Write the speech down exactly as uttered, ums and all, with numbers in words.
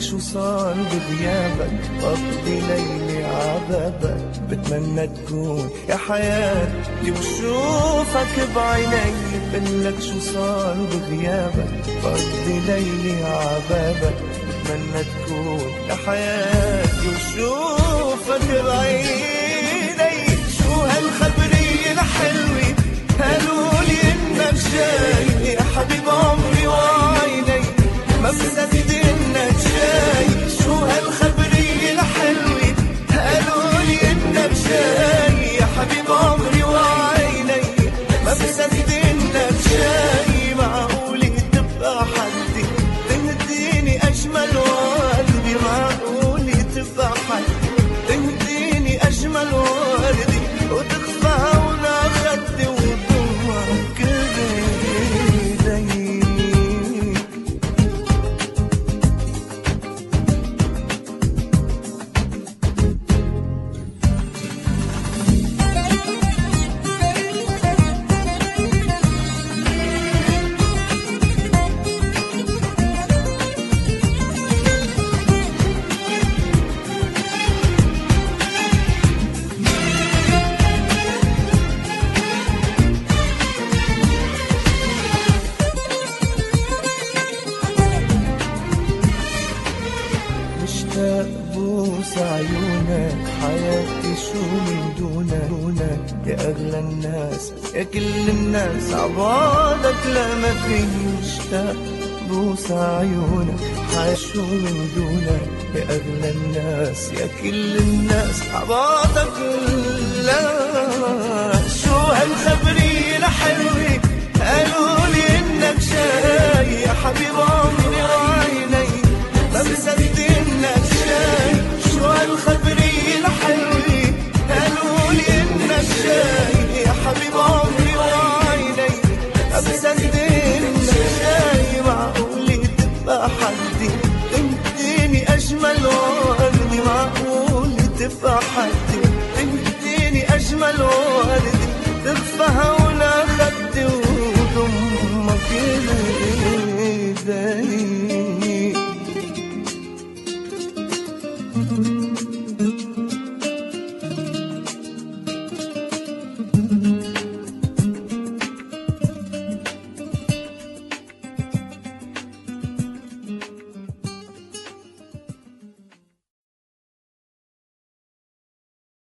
شو صار بغيابك، بقضي ليلي عذابك، بتمنى تكون يا حياتي وشوفك بعيني. بقلك شو صار بغيابك، بقضي ليلي عذابك، بتمنى تكون يا حياتي وشوفك بعيني. شو هالخبرية الحلوة قالولي انك جاي يا حبيب عمري وعيني، ما بصدق انك جاي. شو هالخبرية الحلوة قالولي انك جاي يا حبيب عمري وعيني، ما بصدق انك جاي. معقولة تبقى حدي تهديني اجمل وردي، معقولة تبقى حدي تهديني اجمل وردي، وتخفى ولا خدي وضمك بايدي. مشتاق بوس عيونك، حياتي شو من دونك، دونك يا أغلى الناس يا كل الناس، عبالك لا ما فيني. مشتاق بوس عيونك، حياتي شو من دونك يا أغلى الناس يا كل الناس، عبالك لا. شو هالخبرية الحلوة قالولي انك جاي يا حبيب عمري وعيني، ما بصدق انك جاي. شو هالخبرية الحلوة قالولي انك جاي يا حبيب عمري وعيني، ما بصدق انك جاي. معقولة تبقى حدي تهديني اجمل وردي، معقولة تبقى حدي تهديني اجمل وردي، تخفى